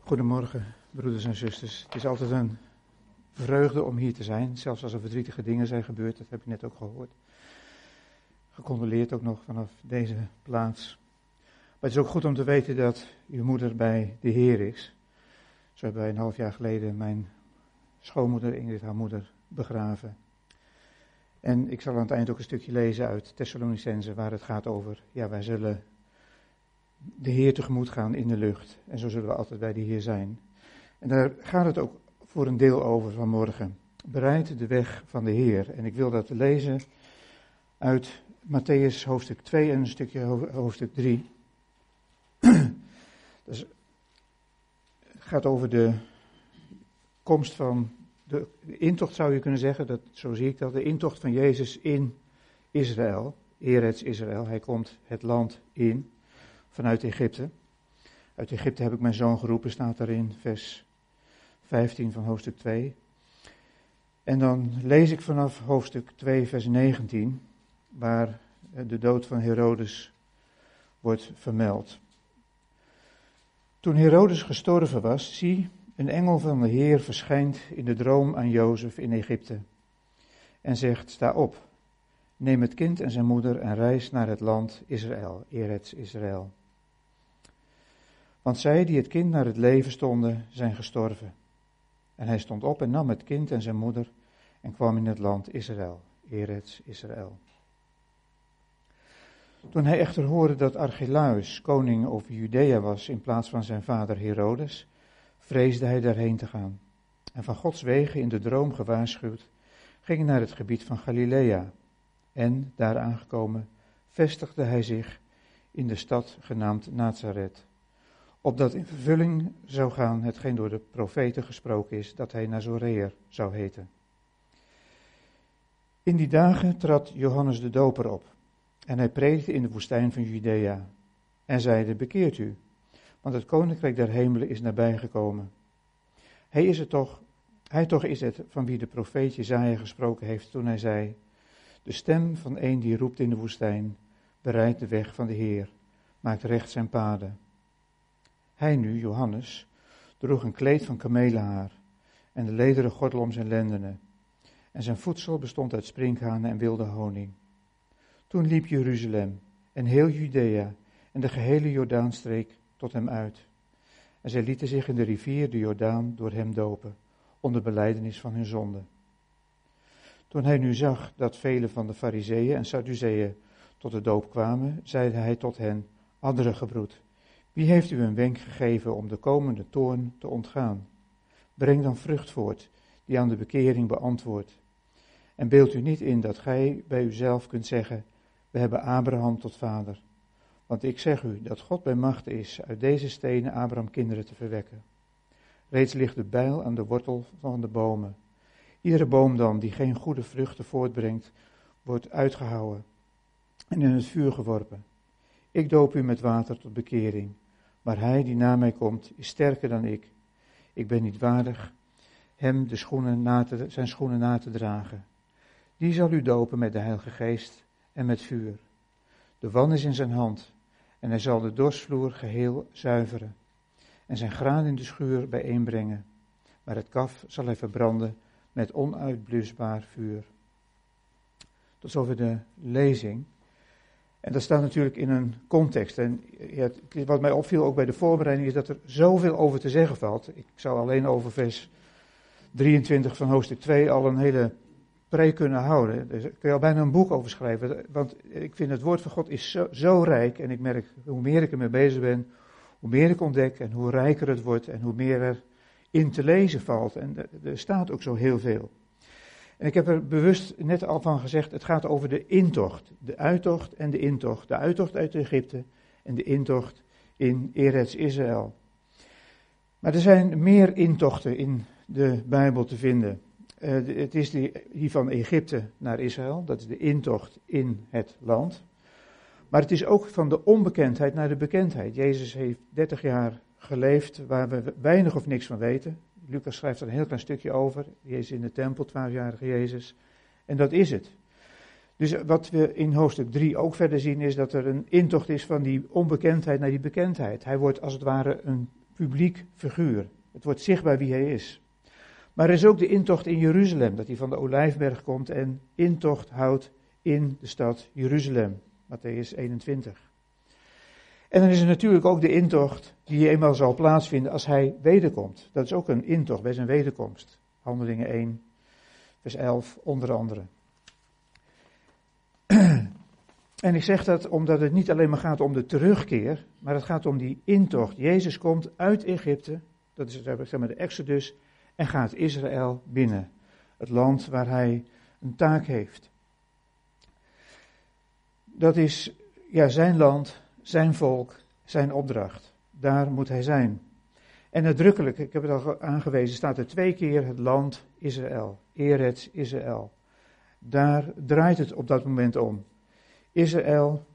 Goedemorgen, broeders en zusters. Het is altijd een vreugde om hier te zijn, zelfs als er verdrietige dingen zijn gebeurd. Dat heb ik net ook gehoord. Gecondoleerd ook nog vanaf deze plaats. Maar het is ook goed om te weten dat uw moeder bij de Heer is. Zo hebben wij een half jaar geleden mijn schoonmoeder, Ingrid, haar moeder, begraven. En ik zal aan het eind ook een stukje lezen uit Thessalonicenzen, waar het gaat over, ja, wij zullen de Heer tegemoet gaan in de lucht. En zo zullen we altijd bij de Heer zijn. En daar gaat het ook voor een deel over vanmorgen. Bereid de weg van de Heer. En ik wil dat lezen uit Mattheüs hoofdstuk 2 en een stukje hoofdstuk 3. Dus het gaat over de komst van de intocht, zou je kunnen zeggen. Zo zie ik dat. De intocht van Jezus in Israël. Eretz Israël. Hij komt het land in. Vanuit Egypte. Uit Egypte heb ik mijn zoon geroepen, staat daarin, vers 15 van hoofdstuk 2. En dan lees ik vanaf hoofdstuk 2, vers 19, waar de dood van Herodes wordt vermeld. Toen Herodes gestorven was, zie, een engel van de Heer verschijnt in de droom aan Jozef in Egypte. En zegt, sta op, neem het kind en zijn moeder en reis naar het land Israël, Eretz Israël. Want zij die het kind naar het leven stonden, zijn gestorven. En hij stond op en nam het kind en zijn moeder en kwam in het land Israël, Eretz Israël. Toen hij echter hoorde dat Archelaus koning over Judea was in plaats van zijn vader Herodes, vreesde hij daarheen te gaan. En van Gods wegen in de droom gewaarschuwd, ging hij naar het gebied van Galilea. En, daar aangekomen, vestigde hij zich in de stad genaamd Nazaret. Opdat in vervulling zou gaan hetgeen door de profeten gesproken is, dat hij Nazoreër zou heten. In die dagen trad Johannes de Doper op, en hij predikte in de woestijn van Judea, en zeide, bekeert u, want het koninkrijk der hemelen is nabijgekomen. Hij toch is het van wie de profeet Jesaja gesproken heeft toen hij zei, de stem van een die roept in de woestijn, bereid de weg van de Heer, maakt recht zijn paden. Hij nu, Johannes, droeg een kleed van kamelenhaar en de lederen gordel om zijn lendenen. En zijn voedsel bestond uit sprinkhanen en wilde honing. Toen liep Jeruzalem en heel Judea en de gehele Jordaanstreek tot hem uit. En zij lieten zich in de rivier de Jordaan door hem dopen, onder belijdenis van hun zonde. Toen hij nu zag dat vele van de Farizeeën en Sadduceeën tot de doop kwamen, zeide hij tot hen, addere gebroed. Wie heeft u een wenk gegeven om de komende toorn te ontgaan? Breng dan vrucht voort, die aan de bekering beantwoordt. En beeld u niet in dat gij bij uzelf kunt zeggen, we hebben Abraham tot vader. Want ik zeg u dat God bij macht is uit deze stenen Abraham kinderen te verwekken. Reeds ligt de bijl aan de wortel van de bomen. Iedere boom dan die geen goede vruchten voortbrengt, wordt uitgehouwen en in het vuur geworpen. Ik doop u met water tot bekering. Maar hij die na mij komt, is sterker dan ik. Ik ben niet waardig hem zijn schoenen na te dragen. Die zal u dopen met de Heilige Geest en met vuur. De wan is in zijn hand en hij zal de dorsvloer geheel zuiveren. En zijn graan in de schuur bijeenbrengen. Maar het kaf zal hij verbranden met onuitblusbaar vuur. Tot zover de lezing. En dat staat natuurlijk in een context. En ja, wat mij opviel ook bij de voorbereiding is dat er zoveel over te zeggen valt. Ik zou alleen over vers 23 van hoofdstuk 2 al een hele preek kunnen houden. Daar kun je al bijna een boek over schrijven. Want ik vind het woord van God is zo rijk. En ik merk, hoe meer ik ermee bezig ben, hoe meer ik ontdek en hoe rijker het wordt en hoe meer er in te lezen valt. En er staat ook zo heel veel. En ik heb er bewust net al van gezegd, het gaat over de intocht. De uittocht en de intocht. De uittocht uit Egypte en de intocht in Eretz Israël. Maar er zijn meer intochten in de Bijbel te vinden. Het is die van Egypte naar Israël, dat is de intocht in het land. Maar het is ook van de onbekendheid naar de bekendheid. Jezus heeft 30 jaar geleefd waar we weinig of niks van weten. Lucas schrijft er een heel klein stukje over. Jezus in de tempel, 12-jarige Jezus. En dat is het. Dus wat we in hoofdstuk 3 ook verder zien is dat er een intocht is van die onbekendheid naar die bekendheid. Hij wordt als het ware een publiek figuur. Het wordt zichtbaar wie hij is. Maar er is ook de intocht in Jeruzalem, dat hij van de Olijfberg komt en intocht houdt in de stad Jeruzalem. Mattheüs 21. En dan is er natuurlijk ook de intocht die eenmaal zal plaatsvinden als hij wederkomt. Dat is ook een intocht bij zijn wederkomst. Handelingen 1, vers 11 onder andere. En ik zeg dat omdat het niet alleen maar gaat om de terugkeer, maar het gaat om die intocht. Jezus komt uit Egypte, dat is zeg maar de Exodus, en gaat Israël binnen. Het land waar hij een taak heeft. Dat is zijn land, zijn volk, zijn opdracht. Daar moet hij zijn. En nadrukkelijk, ik heb het al aangewezen, staat er 2 keer het land Israël. Eretz Israël. Daar draait het op dat moment om. Israël,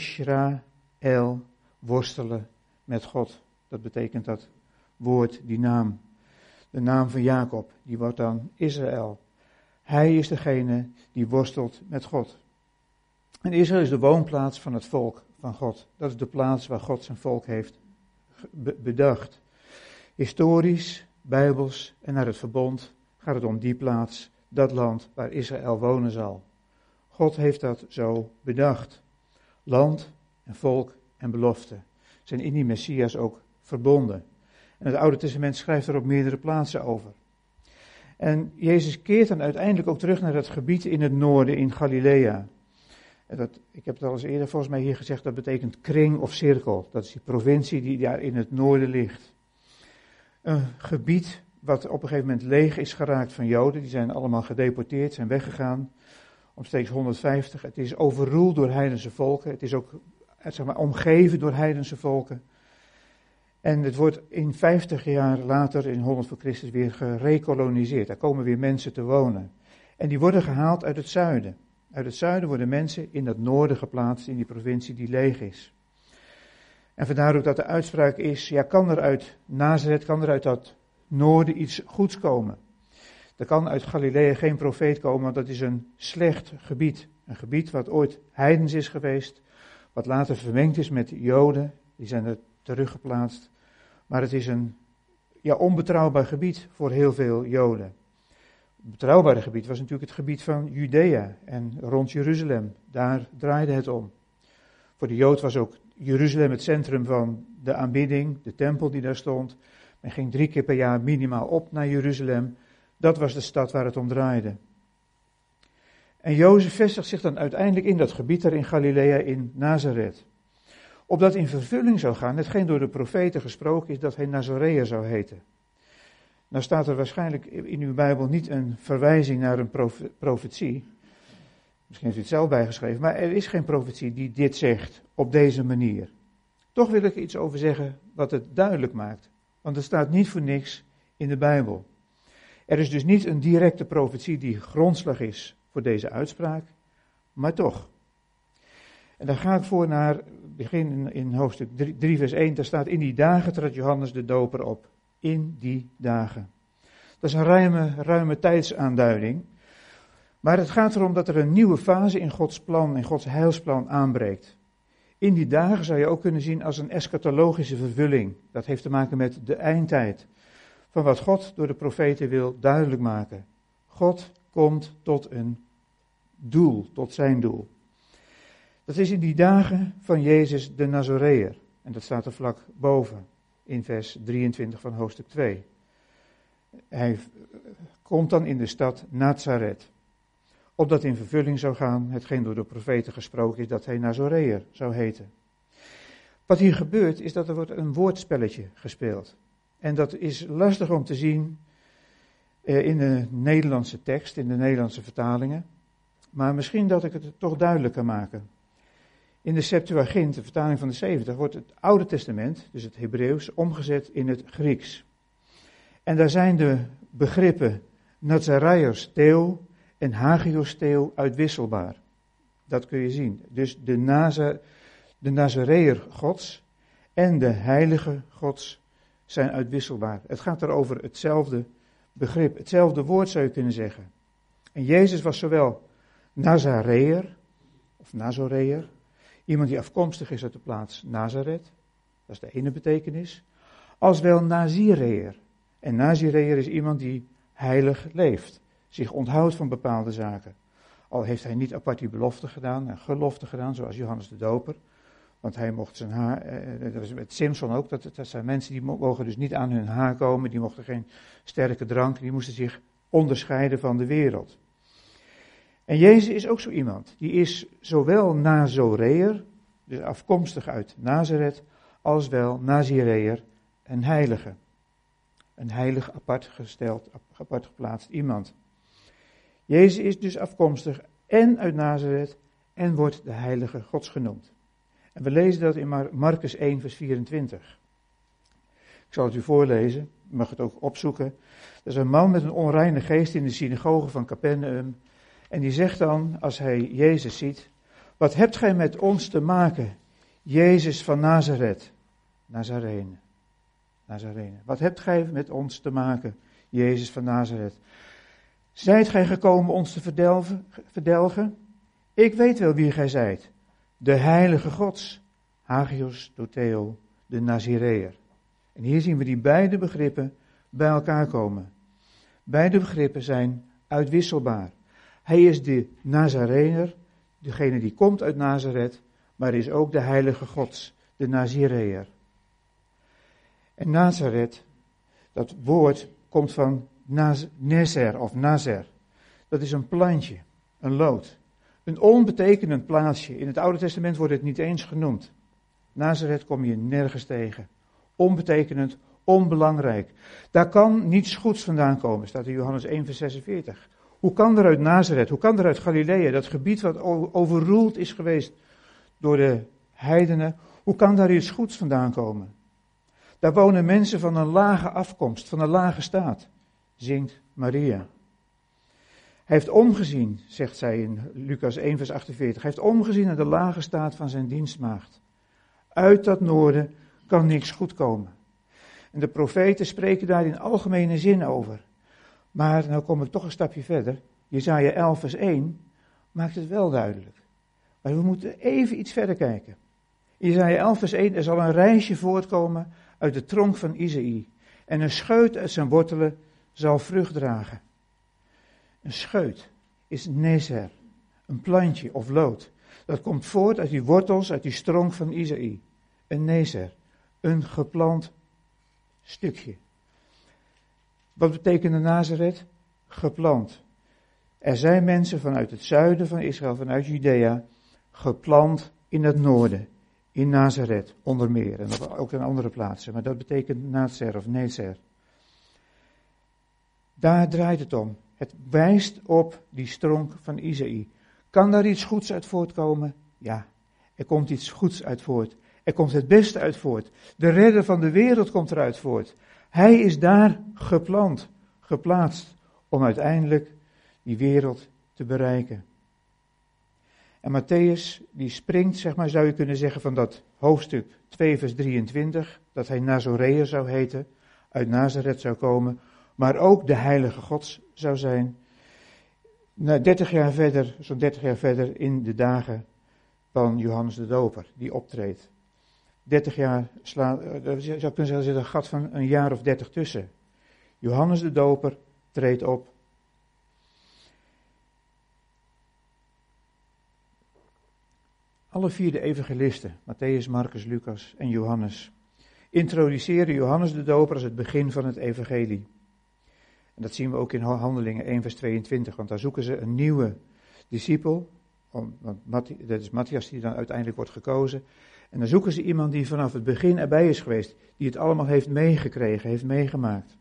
Israël, worstelen met God. Dat betekent dat woord, die naam. De naam van Jacob, die wordt dan Israël. Hij is degene die worstelt met God. En Israël is de woonplaats van het volk van God. Dat is de plaats waar God zijn volk heeft bedacht. Historisch, bijbels en naar het verbond gaat het om die plaats, dat land waar Israël wonen zal. God heeft dat zo bedacht. Land en volk en belofte zijn in die Messias ook verbonden. En het Oude Testament schrijft er op meerdere plaatsen over. En Jezus keert dan uiteindelijk ook terug naar dat gebied in het noorden, in Galilea. Ik heb het al eens eerder volgens mij hier gezegd, dat betekent kring of cirkel. Dat is die provincie die daar in het noorden ligt. Een gebied wat op een gegeven moment leeg is geraakt van Joden. Die zijn allemaal gedeporteerd, zijn weggegaan. Omstreeks 150. Het is overroeld door heidense volken. Het is ook omgeven door heidense volken. En het wordt in 50 jaar later, in 100 voor Christus, weer gerekoloniseerd. Daar komen weer mensen te wonen. En die worden gehaald uit het zuiden. Uit het zuiden worden mensen in het noorden geplaatst, in die provincie die leeg is. En vandaar ook dat de uitspraak is, kan er uit Nazareth, kan er uit dat noorden iets goeds komen. Er kan uit Galilea geen profeet komen, want dat is een slecht gebied. Een gebied wat ooit heidens is geweest, wat later vermengd is met Joden, die zijn er teruggeplaatst. Maar het is een onbetrouwbaar gebied voor heel veel Joden. Het betrouwbare gebied was natuurlijk het gebied van Judea en rond Jeruzalem. Daar draaide het om. Voor de Jood was ook Jeruzalem het centrum van de aanbidding, de tempel die daar stond. Men ging 3 keer per jaar minimaal op naar Jeruzalem. Dat was de stad waar het om draaide. En Jozef vestigt zich dan uiteindelijk in dat gebied daar in Galilea, in Nazareth. Opdat in vervulling zou gaan, hetgeen door de profeten gesproken is, dat hij Nazoreër zou heten. Nou staat er waarschijnlijk in uw Bijbel niet een verwijzing naar een profetie. Misschien heeft u het zelf bijgeschreven, maar er is geen profetie die dit zegt op deze manier. Toch wil ik er iets over zeggen wat het duidelijk maakt. Want er staat niet voor niks in de Bijbel. Er is dus niet een directe profetie die grondslag is voor deze uitspraak, maar toch. En dan ga ik voor naar, begin in hoofdstuk 3 vers 1, daar staat: in die dagen trad Johannes de Doper op. In die dagen. Dat is een ruime tijdsaanduiding. Maar het gaat erom dat er een nieuwe fase in Gods plan, in Gods heilsplan aanbreekt. In die dagen zou je ook kunnen zien als een eschatologische vervulling. Dat heeft te maken met de eindtijd. Van wat God door de profeten wil duidelijk maken. God komt tot een doel, tot zijn doel. Dat is in die dagen van Jezus de Nazoreër. En dat staat er vlak boven. In vers 23 van hoofdstuk 2. Hij komt dan in de stad Nazareth. Opdat in vervulling zou gaan, hetgeen door de profeten gesproken is, dat hij Nazoreër zou heten. Wat hier gebeurt, is dat er wordt een woordspelletje gespeeld. En dat is lastig om te zien in de Nederlandse tekst, in de Nederlandse vertalingen. Maar misschien dat ik het toch duidelijk kan maken. In de Septuagint, de vertaling van de 70, wordt het Oude Testament, dus het Hebreeuws, omgezet in het Grieks. En daar zijn de begrippen Nazaraios Theo en Hagios Theo uitwisselbaar. Dat kun je zien. Dus de Nazareër Gods en de heilige Gods zijn uitwisselbaar. Het gaat er over hetzelfde begrip, hetzelfde woord zou je kunnen zeggen. En Jezus was zowel Nazareër, of Nazoreër, iemand die afkomstig is uit de plaats Nazareth, dat is de ene betekenis, als wel Nazireër. En Nazireër is iemand die heilig leeft, zich onthoudt van bepaalde zaken. Al heeft hij niet apart die belofte gedaan en gelofte gedaan, zoals Johannes de Doper. Want hij mocht zijn haar, dat was met Simson ook, dat zijn mensen die mogen dus niet aan hun haar komen, die mochten geen sterke drank, die moesten zich onderscheiden van de wereld. En Jezus is ook zo iemand, die is zowel Nazoreër, dus afkomstig uit Nazareth, als wel Nazireër, een heilige. Een heilig apart geplaatst iemand. Jezus is dus afkomstig en uit Nazareth en wordt de heilige Gods genoemd. En we lezen dat in Marcus 1 vers 24. Ik zal het u voorlezen, u mag het ook opzoeken. Er is een man met een onreine geest in de synagoge van Capernaum. En die zegt dan, als hij Jezus ziet: wat hebt gij met ons te maken, Jezus van Nazareth? Nazarene. Wat hebt gij met ons te maken, Jezus van Nazareth? Zijt gij gekomen ons te verdelgen? Ik weet wel wie gij zijt. De heilige Gods, Hagios Doteo, de Nazireër. En hier zien we die beide begrippen bij elkaar komen. Beide begrippen zijn uitwisselbaar. Hij is de Nazareër, degene die komt uit Nazareth, maar is ook de heilige Gods, de Nazireër. En Nazareth, dat woord komt van Nezer of Nazer. Dat is een plantje, een lood. Een onbetekenend plaatsje. In het Oude Testament wordt het niet eens genoemd. Nazareth kom je nergens tegen. Onbetekenend, onbelangrijk. Daar kan niets goeds vandaan komen, staat in Johannes 1 vers 46. Hoe kan er uit Nazareth, hoe kan er uit Galilea, dat gebied wat overroeld is geweest door de heidenen, hoe kan daar iets goeds vandaan komen? Daar wonen mensen van een lage afkomst, van een lage staat, zingt Maria. Hij heeft omgezien, zegt zij in Lucas 1 vers 48, hij heeft omgezien naar de lage staat van zijn dienstmaagd. Uit dat noorden kan niks goed komen. En de profeten spreken daar in algemene zin over. Maar, nou kom ik toch een stapje verder, Jesaja 11 vers 1 maakt het wel duidelijk. Maar we moeten even iets verder kijken. Jesaja 11 vers 1, er zal een rijsje voortkomen uit de tronk van Isaïe. En een scheut uit zijn wortelen zal vrucht dragen. Een scheut is nezer, een plantje of lood. Dat komt voort uit die wortels, uit die stronk van Isaïe. Een nezer, een geplant stukje. Wat betekende Nazareth? Geplant. Er zijn mensen vanuit het zuiden van Israël, vanuit Judea, geplant in het noorden. In Nazareth, onder meer. En ook in andere plaatsen. Maar dat betekent Nazer of Nezer. Daar draait het om. Het wijst op die stronk van Isaïe. Kan daar iets goeds uit voortkomen? Ja, er komt iets goeds uit voort. Er komt het beste uit voort. De redder van de wereld komt eruit voort. Hij is daar geplant, geplaatst, om uiteindelijk die wereld te bereiken. En Matthäus, die springt, zeg maar, zou je kunnen zeggen, van dat hoofdstuk 2 vers 23, dat hij Nazoreër zou heten, uit Nazareth zou komen, maar ook de heilige Gods zou zijn. 30 jaar verder, zo'n 30 jaar verder, in de dagen van Johannes de Doper, die optreedt. 30 jaar, je zou kunnen zeggen, er zit een gat van een jaar of 30 tussen. Johannes de Doper treedt op. Alle 4 de evangelisten, Matthäus, Marcus, Lucas en Johannes, introduceren Johannes de Doper als het begin van het evangelie. En dat zien we ook in Handelingen 1 vers 22, want daar zoeken ze een nieuwe discipel, want dat is Matthias die dan uiteindelijk wordt gekozen. En dan zoeken ze iemand die vanaf het begin erbij is geweest, die het allemaal heeft meegekregen, heeft meegemaakt.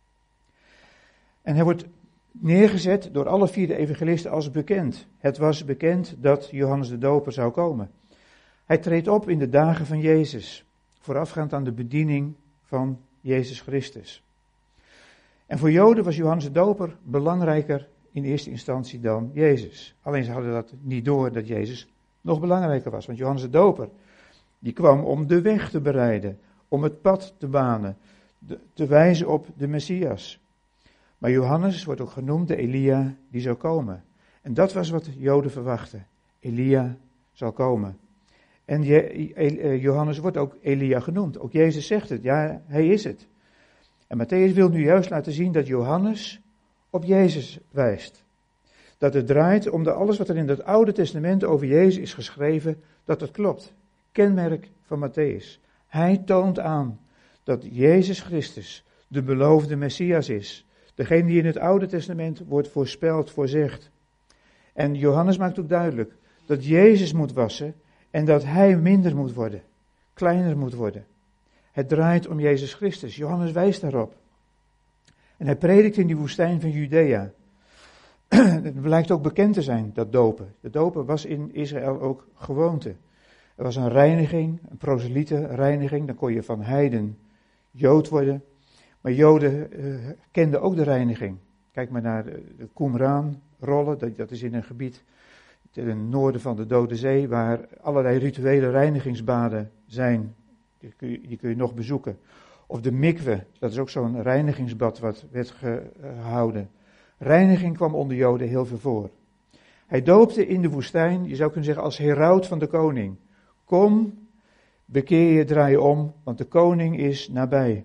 En hij wordt neergezet door alle 4 de evangelisten als bekend. Het was bekend dat Johannes de Doper zou komen. Hij treedt op in de dagen van Jezus, voorafgaand aan de bediening van Jezus Christus. En voor Joden was Johannes de Doper belangrijker in eerste instantie dan Jezus. Alleen ze hadden dat niet door dat Jezus nog belangrijker was. Want Johannes de Doper, die kwam om de weg te bereiden, om het pad te banen, te wijzen op de Messias. Maar Johannes wordt ook genoemd de Elia die zou komen. En dat was wat de Joden verwachten. Elia zal komen. En Johannes wordt ook Elia genoemd. Ook Jezus zegt het, ja, hij is het. En Matthäus wil nu juist laten zien dat Johannes op Jezus wijst. Dat het draait om alles wat er in het Oude Testament over Jezus is geschreven, dat het klopt. Kenmerk van Matthäus. Hij toont aan dat Jezus Christus de beloofde Messias is. Degene die in het Oude Testament wordt voorspeld, voorzegd. En Johannes maakt ook duidelijk dat Jezus moet wassen en dat hij minder moet worden, kleiner moet worden. Het draait om Jezus Christus. Johannes wijst daarop. En hij predikt in die woestijn van Judea. Het blijkt ook bekend te zijn, dat dopen. De dopen was in Israël ook gewoonte. Er was een reiniging, een proselietenreiniging. Dan kon je van heiden Jood worden. Maar Joden kenden ook de reiniging. Kijk maar naar de Qumran-rollen. Dat is in een gebied ten noorden van de Dode Zee, waar allerlei rituele reinigingsbaden zijn. Die kun je nog bezoeken. Of de mikwe, dat is ook zo'n reinigingsbad wat werd gehouden. Reiniging kwam onder Joden heel veel voor. Hij doopte in de woestijn, je zou kunnen zeggen als heraut van de koning. Kom, bekeer je, draai je om, want de koning is nabij.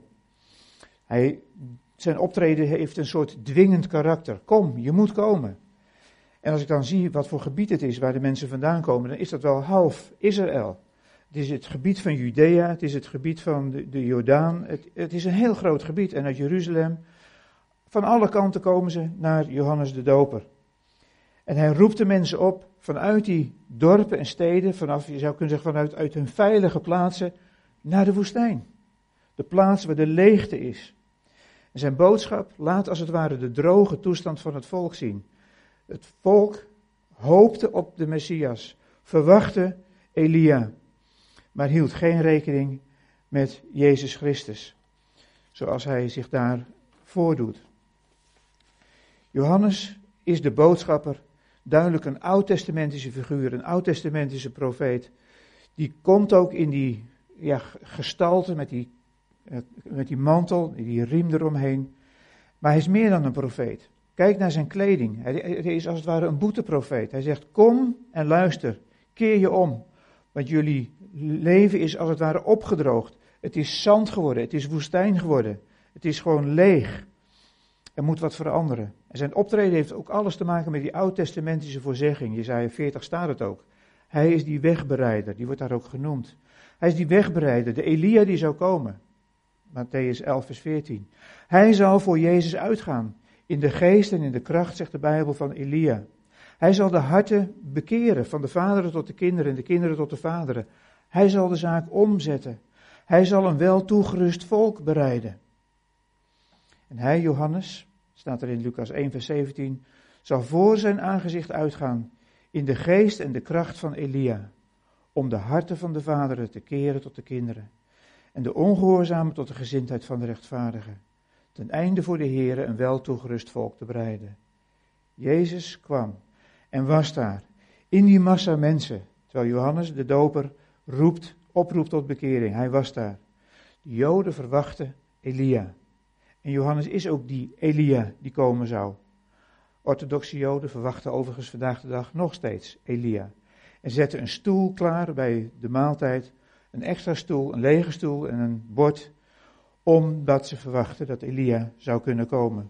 Zijn optreden heeft een soort dwingend karakter. Kom, je moet komen. En als ik dan zie wat voor gebied het is waar de mensen vandaan komen, dan is dat wel half Israël. Het is het gebied van Judea, het is het gebied van de Jordaan. Het is een heel groot gebied. En uit Jeruzalem, van alle kanten komen ze naar Johannes de Doper. En hij roept de mensen op vanuit die dorpen en steden, je zou kunnen zeggen vanuit hun veilige plaatsen, naar de woestijn. De plaats waar de leegte is. En zijn boodschap laat als het ware de droge toestand van het volk zien. Het volk hoopte op de Messias, verwachtte Elia, maar hield geen rekening met Jezus Christus, zoals hij zich daar voordoet. Johannes is de boodschapper, duidelijk een oud-testamentische figuur, een oud-testamentische profeet. Die komt ook in die gestalte met die mantel, die riem eromheen. Maar hij is meer dan een profeet. Kijk naar zijn kleding. Hij is als het ware een boeteprofeet. Hij zegt, kom en luister, keer je om. Want jullie leven is als het ware opgedroogd. Het is zand geworden, het is woestijn geworden. Het is gewoon leeg. Er moet wat veranderen. En zijn optreden heeft ook alles te maken met die oud-testamentische voorzegging. Jesaja 40 staat het ook. Hij is die wegbereider, die wordt daar ook genoemd. Hij is die wegbereider, de Elia die zou komen. Matthäus 11 vers 14. Hij zal voor Jezus uitgaan. In de geest en in de kracht, zegt de Bijbel, van Elia. Hij zal de harten bekeren, van de vaderen tot de kinderen en de kinderen tot de vaderen. Hij zal de zaak omzetten. Hij zal een wel toegerust volk bereiden. En hij, Johannes, staat er in Lucas 1 vers 17, zal voor zijn aangezicht uitgaan in de geest en de kracht van Elia, om de harten van de vaderen te keren tot de kinderen en de ongehoorzamen tot de gezindheid van de rechtvaardigen, ten einde voor de Heere een wel toegerust volk te bereiden. Jezus kwam en was daar, in die massa mensen, terwijl Johannes de Doper oproept tot bekering. Hij was daar. De Joden verwachten Elia. En Johannes is ook die Elia die komen zou. Orthodoxe Joden verwachten overigens vandaag de dag nog steeds Elia. En zetten een stoel klaar bij de maaltijd, een extra stoel, een lege stoel en een bord, omdat ze verwachten dat Elia zou kunnen komen.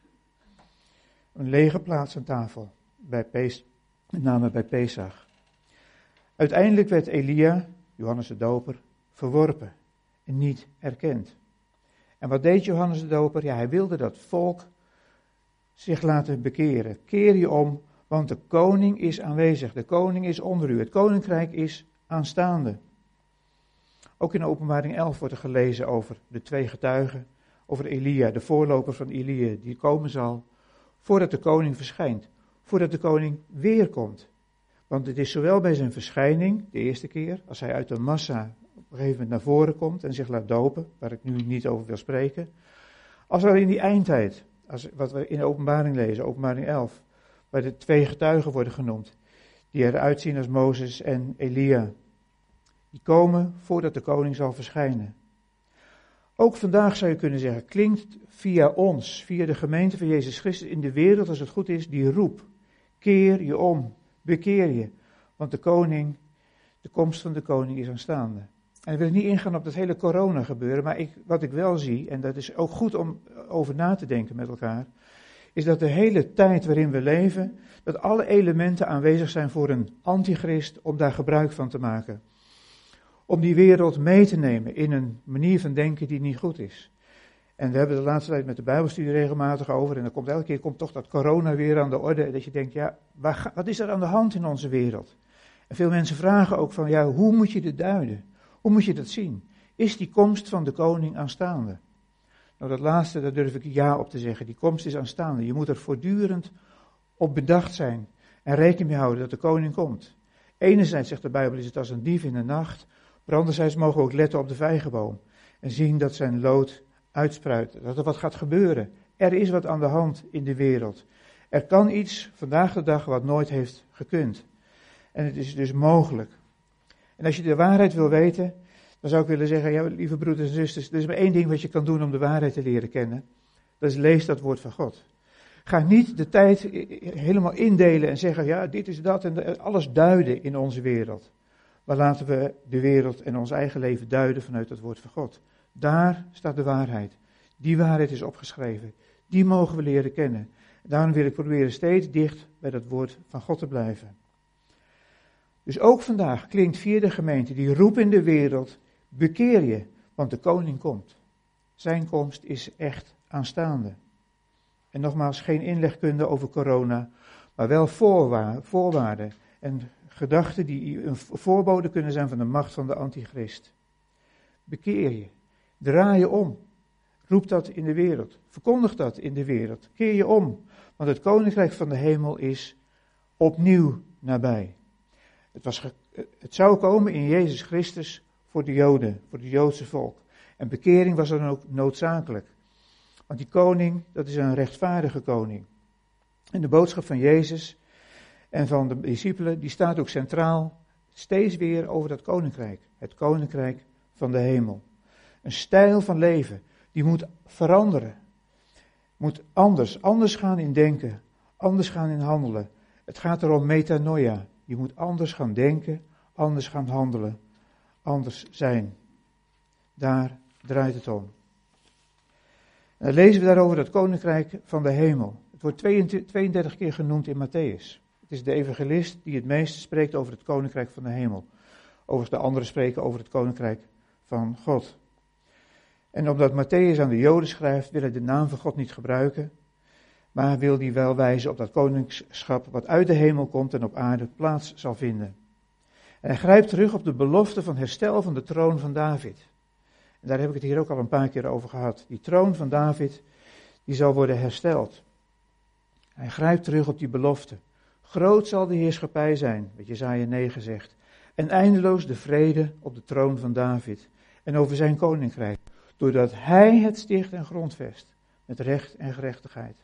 Een lege plaats aan tafel, met name bij Pesach. Uiteindelijk werd Elia, Johannes de Doper, verworpen en niet erkend. En wat deed Johannes de Doper? Ja, hij wilde dat volk zich laten bekeren. Keer je om, want de koning is aanwezig. De koning is onder u. Het koninkrijk is aanstaande. Ook in Openbaring 11 wordt er gelezen over de twee getuigen, over Elia, de voorloper van Elia, die komen zal voordat de koning verschijnt, voordat de koning weer komt. Want het is zowel bij zijn verschijning, de eerste keer, als hij uit de massa op een gegeven moment naar voren komt en zich laat dopen, waar ik nu niet over wil spreken, als wel in die eindtijd, wat we in de Openbaring lezen, Openbaring 11, waar de twee getuigen worden genoemd, die eruit zien als Mozes en Elia. Die komen voordat de koning zal verschijnen. Ook vandaag zou je kunnen zeggen, klinkt via ons, via de gemeente van Jezus Christus in de wereld, als het goed is, die roep. Keer je om, bekeer je, want de koning De komst van de koning is aanstaande. En ik wil niet ingaan op dat hele corona gebeuren, maar wat ik wel zie, en dat is ook goed om over na te denken met elkaar, is dat de hele tijd waarin we leven, dat alle elementen aanwezig zijn voor een antichrist om daar gebruik van te maken. Om die wereld mee te nemen in een manier van denken die niet goed is. En we hebben de laatste tijd met de Bijbelstudie regelmatig over, en dan komt elke keer toch dat corona weer aan de orde, en dat je denkt, ja, wat is er aan de hand in onze wereld? En veel mensen vragen ook van, ja, hoe moet je dit duiden? Hoe moet je dat zien? Is die komst van de koning aanstaande? Nou, dat laatste, daar durf ik ja op te zeggen. Die komst is aanstaande. Je moet er voortdurend op bedacht zijn en rekening mee houden dat de koning komt. Enerzijds, zegt de Bijbel, is het als een dief in de nacht, maar anderzijds mogen we ook letten op de vijgenboom en zien dat zijn lood uitspruit, dat er wat gaat gebeuren. Er is wat aan de hand in de wereld. Er kan iets vandaag de dag wat nooit heeft gekund. En het is dus mogelijk. En als je de waarheid wil weten, dan zou ik willen zeggen, ja, lieve broeders en zusters, er is maar één ding wat je kan doen om de waarheid te leren kennen. Dat is lees dat woord van God. Ga niet de tijd helemaal indelen en zeggen, ja, dit is dat en alles duiden in onze wereld. Maar laten we de wereld en ons eigen leven duiden vanuit het woord van God. Daar staat de waarheid. Die waarheid is opgeschreven. Die mogen we leren kennen. Daarom wil ik proberen steeds dicht bij dat woord van God te blijven. Dus ook vandaag klinkt via de gemeente die roep in de wereld, bekeer je, want de koning komt. Zijn komst is echt aanstaande. En nogmaals, geen inlegkunde over corona, maar wel voorwaarden en gedachten die een voorbode kunnen zijn van de macht van de antichrist. Bekeer je, draai je om, roep dat in de wereld, verkondig dat in de wereld, keer je om, want het koninkrijk van de hemel is opnieuw nabij. Het zou komen in Jezus Christus voor de Joden, voor het Joodse volk. En bekering was dan ook noodzakelijk. Want die koning, dat is een rechtvaardige koning. En de boodschap van Jezus en van de discipelen, die staat ook centraal steeds weer over dat koninkrijk. Het koninkrijk van de hemel. Een stijl van leven, die moet veranderen. Moet anders gaan in denken, anders gaan in handelen. Het gaat erom metanoia. Je moet anders gaan denken, anders gaan handelen, anders zijn. Daar draait het om. En dan lezen we daarover het koninkrijk van de hemel. Het wordt 32 keer genoemd in Matthäus. Het is de evangelist die het meeste spreekt over het koninkrijk van de hemel. Overigens de anderen spreken over het koninkrijk van God. En omdat Matthäus aan de Joden schrijft, wil hij de naam van God niet gebruiken. Maar wil hij wel wijzen op dat koningschap wat uit de hemel komt en op aarde plaats zal vinden. En hij grijpt terug op de belofte van herstel van de troon van David. En daar heb ik het hier ook al een paar keer over gehad. Die troon van David, die zal worden hersteld. Hij grijpt terug op die belofte. Groot zal de heerschappij zijn, wat Jesaja 9 zegt. En eindeloos de vrede op de troon van David en over zijn koninkrijk. Doordat hij het sticht en grondvest met recht en gerechtigheid.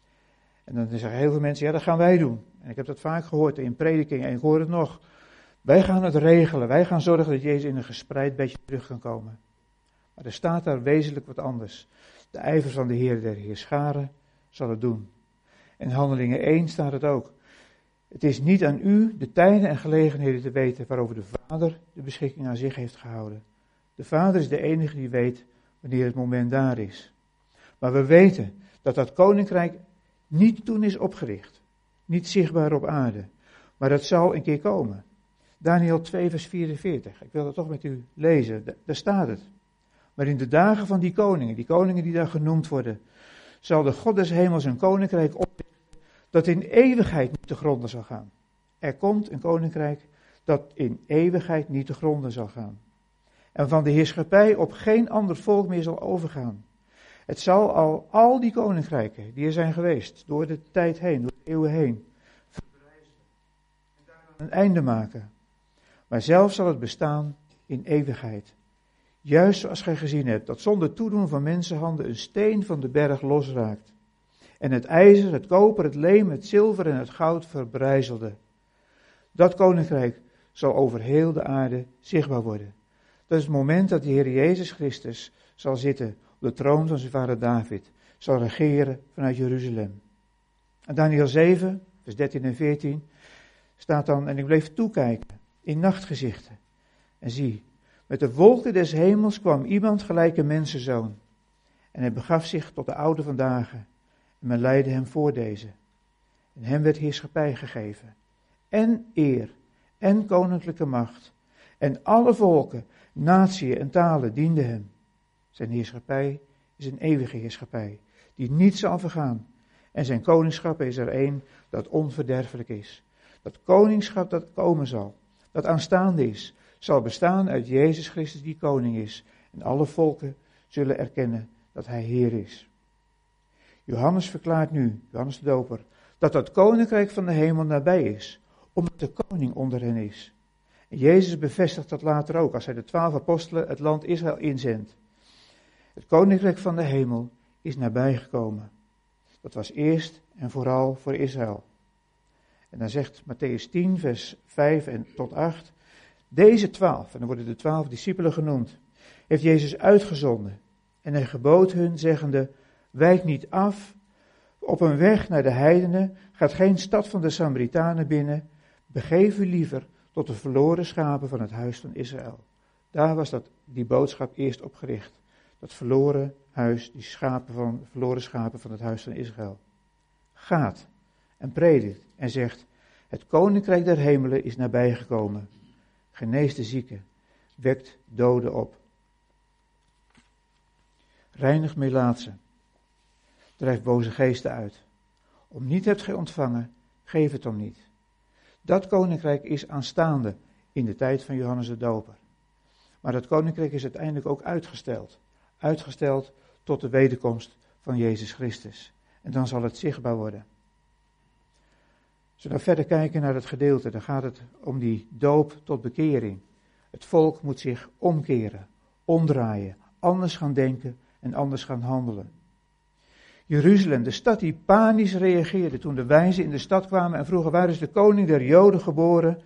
En dan zeggen heel veel mensen, ja, dat gaan wij doen. En ik heb dat vaak gehoord in predikingen en ik hoor het nog. Wij gaan het regelen, wij gaan zorgen dat Jezus in een gespreid bedje terug kan komen. Maar er staat daar wezenlijk wat anders. De ijver van de Heer der Heerscharen zal het doen. In Handelingen 1 staat het ook. Het is niet aan u de tijden en gelegenheden te weten waarover de Vader de beschikking aan zich heeft gehouden. De Vader is de enige die weet wanneer het moment daar is. Maar we weten dat dat koninkrijk niet toen is opgericht. Niet zichtbaar op aarde. Maar dat zal een keer komen. Daniël 2 vers 44. Ik wil dat toch met u lezen. Daar staat het. Maar in de dagen van die koningen die daar genoemd worden, zal de God des hemels een koninkrijk oprichten dat in eeuwigheid niet te gronden zal gaan. Er komt een koninkrijk dat in eeuwigheid niet te gronden zal gaan. En van de heerschappij op geen ander volk meer zal overgaan. Het zal al die koninkrijken die er zijn geweest, door de tijd heen, door de eeuwen heen, verbrijzelen en daaraan een einde maken. Maar zelf zal het bestaan in eeuwigheid. Juist zoals gij gezien hebt, dat zonder toedoen van mensenhanden een steen van de berg losraakt. En het ijzer, het koper, het leem, het zilver en het goud verbrijzelde. Dat koninkrijk zal over heel de aarde zichtbaar worden. Dat is het moment dat de Heer Jezus Christus zal zitten op de troon van zijn vader David. Zal regeren vanuit Jeruzalem. En Daniël 7, vers 13 en 14 staat dan, en ik bleef toekijken. in nachtgezichten. En zie, met de wolken des hemels kwam iemand gelijk een mensenzoon. En hij begaf zich tot de oude van dagen. En men leidde hem voor deze. En hem werd heerschappij gegeven. En eer. En koninklijke macht. En alle volken, natieën en talen dienden hem. Zijn heerschappij is een eeuwige heerschappij, die niet zal vergaan. En zijn koningschap is er een dat onverderfelijk is. Dat koningschap dat komen zal, dat aanstaande is, zal bestaan uit Jezus Christus die koning is. En alle volken zullen erkennen dat hij Heer is. Johannes verklaart nu, Johannes de Doper, dat het koninkrijk van de hemel nabij is, omdat de koning onder hen is. En Jezus bevestigt dat later ook, als hij de 12 apostelen het land Israël inzendt. Het koninkrijk van de hemel is nabijgekomen. Dat was eerst en vooral voor Israël. En dan zegt Mattheüs 10, vers 5 en tot 8. Deze 12, en dan worden de 12 discipelen genoemd, heeft Jezus uitgezonden. En hij gebood hun, zeggende, wijk niet af, op een weg naar de heidenen, gaat geen stad van de Samaritanen binnen, begeef u liever tot de verloren schapen van het huis van Israël. Daar was die boodschap eerst op gericht. Dat verloren huis, die verloren schapen van het huis van Israël. Gaat en predikt en zegt, het koninkrijk der hemelen is nabijgekomen. Geneest de zieken, wekt doden op. Reinigt melaatsen, drijft boze geesten uit. Om niet hebt gij ontvangen, geef het om niet. Dat koninkrijk is aanstaande in de tijd van Johannes de Doper. Maar dat koninkrijk is uiteindelijk ook uitgesteld. Uitgesteld tot de wederkomst van Jezus Christus. En dan zal het zichtbaar worden. Als we dan verder kijken naar het gedeelte, dan gaat het om die doop tot bekering. Het volk moet zich omkeren, omdraaien, anders gaan denken en anders gaan handelen. Jeruzalem, de stad die panisch reageerde toen de wijzen in de stad kwamen en vroegen, waar is de koning der Joden geboren,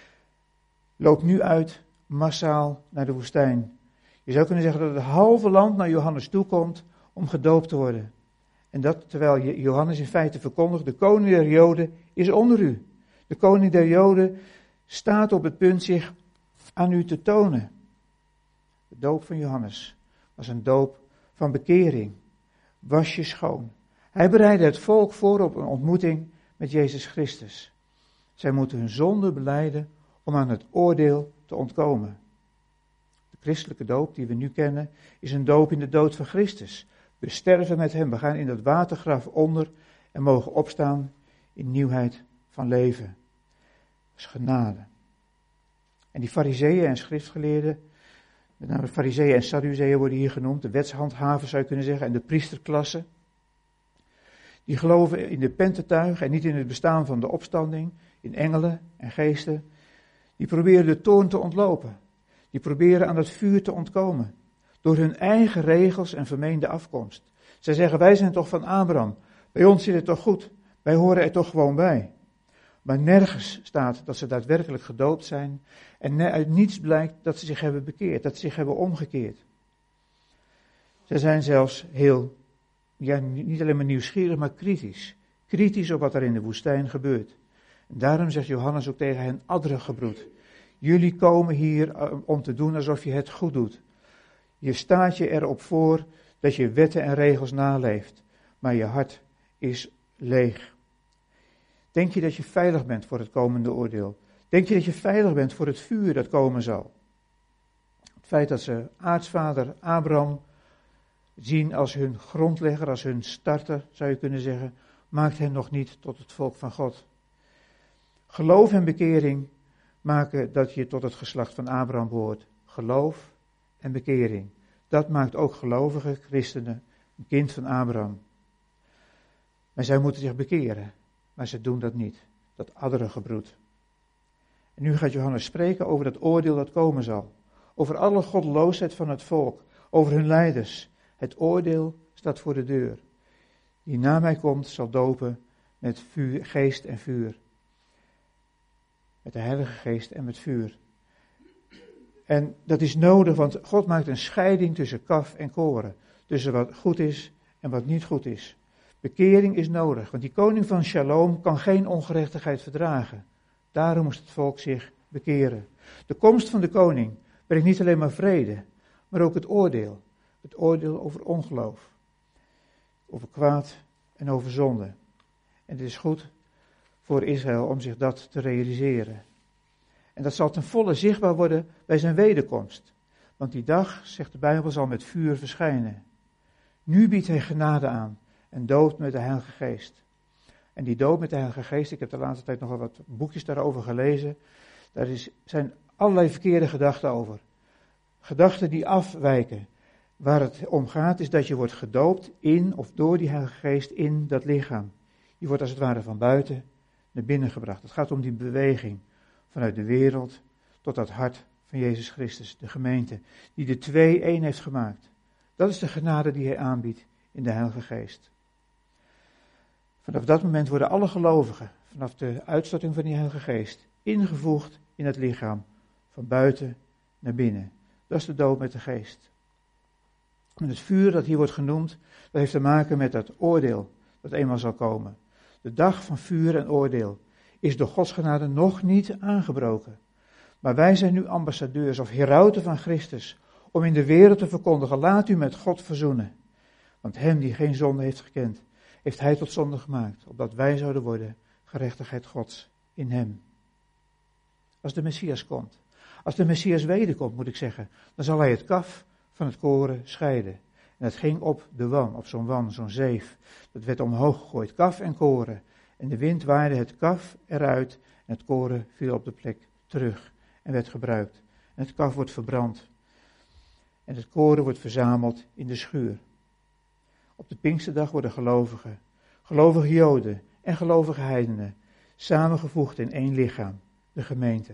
loopt nu uit massaal naar de woestijn. Je zou kunnen zeggen dat het halve land naar Johannes toe komt om gedoopt te worden. En dat terwijl Johannes in feite verkondigt, de koning der Joden is onder u. De koning der Joden staat op het punt zich aan u te tonen. De doop van Johannes was een doop van bekering. Was je schoon. Hij bereidde het volk voor op een ontmoeting met Jezus Christus. Zij moeten hun zonde belijden om aan het oordeel te ontkomen. De christelijke doop die we nu kennen is een doop in de dood van Christus. We sterven met hem, we gaan in dat watergraf onder en mogen opstaan in nieuwheid van leven. Dat is genade. En die fariseeën en schriftgeleerden, met name fariseeën en sadduceeën worden hier genoemd, de wetshandhavers zou je kunnen zeggen, en de priesterklasse. Die geloven in de Pentateuch en niet in het bestaan van de opstanding, in engelen en geesten. Die proberen de toorn te ontlopen. Die proberen aan het vuur te ontkomen. Door hun eigen regels en vermeende afkomst. Zij zeggen, wij zijn toch van Abraham. Bij ons zit het toch goed. Wij horen er toch gewoon bij. Maar nergens staat dat ze daadwerkelijk gedoopt zijn. En uit niets blijkt dat ze zich hebben bekeerd. Dat ze zich hebben omgekeerd. Ze zijn zelfs niet alleen maar nieuwsgierig, maar kritisch. Kritisch op wat er in de woestijn gebeurt. En daarom zegt Johannes ook tegen hen, adderengebroed. Jullie komen hier om te doen alsof je het goed doet. Je staat je erop voor dat je wetten en regels naleeft, maar je hart is leeg. Denk je dat je veilig bent voor het komende oordeel? Denk je dat je veilig bent voor het vuur dat komen zal? Het feit dat ze aartsvader Abraham zien als hun grondlegger, als hun starter, zou je kunnen zeggen, maakt hen nog niet tot het volk van God. Geloof en bekering maken dat je tot het geslacht van Abraham behoort. Geloof en bekering. Dat maakt ook gelovige christenen een kind van Abraham. Maar zij moeten zich bekeren. Maar ze doen dat niet. Dat adderengebroed. En nu gaat Johannes spreken over dat oordeel dat komen zal. Over alle goddeloosheid van het volk. Over hun leiders. Het oordeel staat voor de deur. Die na mij komt zal dopen met vuur, geest en vuur. Met de Heilige Geest en met vuur. En dat is nodig, want God maakt een scheiding tussen kaf en koren. Tussen wat goed is en wat niet goed is. Bekering is nodig, want die koning van Shalom kan geen ongerechtigheid verdragen. Daarom moest het volk zich bekeren. De komst van de koning brengt niet alleen maar vrede, maar ook het oordeel. Het oordeel over ongeloof, over kwaad en over zonde. En het is goed voor Israël om zich dat te realiseren. En dat zal ten volle zichtbaar worden bij zijn wederkomst. Want die dag, zegt de Bijbel, zal met vuur verschijnen. Nu biedt hij genade aan en doop met de Heilige Geest. En die doop met de Heilige Geest, ik heb de laatste tijd nogal wat boekjes daarover gelezen. Daar zijn allerlei verkeerde gedachten over. Gedachten die afwijken. Waar het om gaat is dat je wordt gedoopt in of door die Heilige Geest in dat lichaam. Je wordt als het ware van buiten naar binnen gebracht. Het gaat om die beweging vanuit de wereld tot dat hart van Jezus Christus, de gemeente, die de twee één heeft gemaakt. Dat is de genade die hij aanbiedt in de Heilige Geest. Vanaf dat moment worden alle gelovigen, vanaf de uitstorting van die Heilige Geest, ingevoegd in het lichaam, van buiten naar binnen. Dat is de doop met de Geest. En het vuur dat hier wordt genoemd, dat heeft te maken met dat oordeel dat eenmaal zal komen. De dag van vuur en oordeel is door Gods genade nog niet aangebroken. Maar wij zijn nu ambassadeurs of herauten van Christus, om in de wereld te verkondigen, laat u met God verzoenen. Want hem die geen zonde heeft gekend, heeft hij tot zonde gemaakt, opdat wij zouden worden gerechtigheid Gods in hem. Als de Messias komt, als de Messias wederkomt, moet ik zeggen, dan zal hij het kaf van het koren scheiden. En het ging op de wan, op zo'n wan, zo'n zeef. Dat werd omhoog gegooid, kaf en koren. En de wind waaide het kaf eruit en het koren viel op de plek terug en werd gebruikt. En het kaf wordt verbrand. En het koren wordt verzameld in de schuur. Op de Pinksterdag worden gelovige Joden en gelovige heidenen, samengevoegd in één lichaam, de gemeente.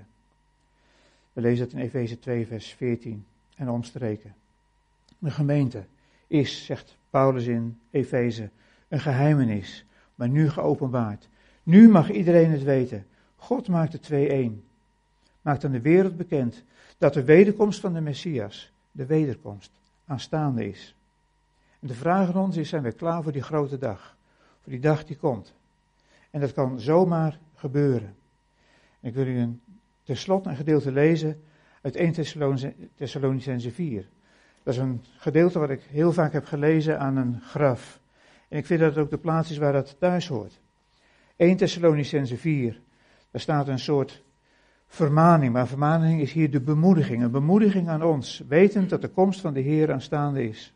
We lezen dat in Efeze 2 vers 14 en omstreken. De gemeente is, zegt Paulus in Efeze, een geheimenis, maar nu geopenbaard. Nu mag iedereen het weten. God maakt de twee één. Maakt aan de wereld bekend dat de wederkomst van de Messias, de wederkomst, aanstaande is. En de vraag aan ons is, zijn we klaar voor die grote dag? Voor die dag die komt. En dat kan zomaar gebeuren. En ik wil u tenslotte een gedeelte lezen uit 1 Thessalonicenzen 4. Dat is een gedeelte wat ik heel vaak heb gelezen aan een graf. En ik vind dat het ook de plaats is waar dat thuis hoort. 1 Thessalonicenzen 4, daar staat een soort vermaning, maar vermaning is hier de bemoediging. Een bemoediging aan ons, wetend dat de komst van de Heer aanstaande is.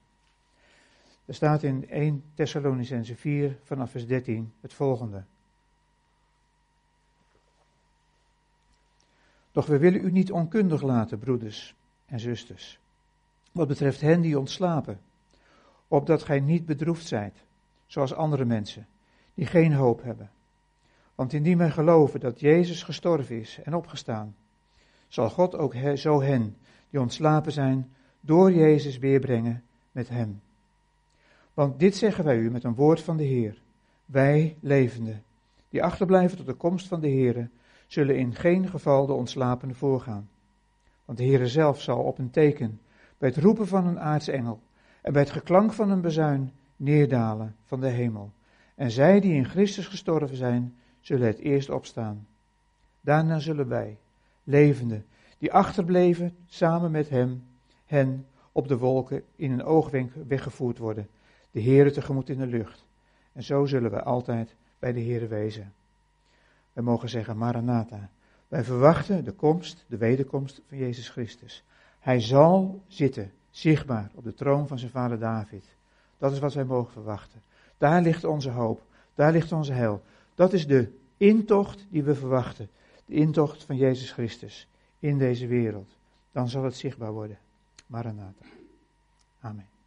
Er staat in 1 Thessalonicenzen 4 vanaf vers 13 het volgende. Doch we willen u niet onkundig laten, broeders en zusters, wat betreft hen die ontslapen, opdat gij niet bedroefd zijt, zoals andere mensen, die geen hoop hebben. Want indien wij geloven dat Jezus gestorven is en opgestaan, zal God ook zo hen, die ontslapen zijn, door Jezus weerbrengen met hem. Want dit zeggen wij u met een woord van de Heer. Wij, levenden, die achterblijven tot de komst van de Heere, zullen in geen geval de ontslapenen voorgaan. Want de Heere zelf zal op een teken, bij het roepen van een aartsengel en bij het geklank van een bazuin neerdalen van de hemel. En zij die in Christus gestorven zijn, zullen het eerst opstaan. Daarna zullen wij, levenden, die achterbleven, samen met hen op de wolken in een oogwenk weggevoerd worden, de Heere tegemoet in de lucht. En zo zullen wij altijd bij de Heere wezen. Wij mogen zeggen, Maranatha. Wij verwachten de komst, de wederkomst van Jezus Christus. Hij zal zitten, zichtbaar, op de troon van zijn vader David. Dat is wat wij mogen verwachten. Daar ligt onze hoop, daar ligt onze heil. Dat is de intocht die we verwachten. De intocht van Jezus Christus in deze wereld. Dan zal het zichtbaar worden. Maranatha. Amen.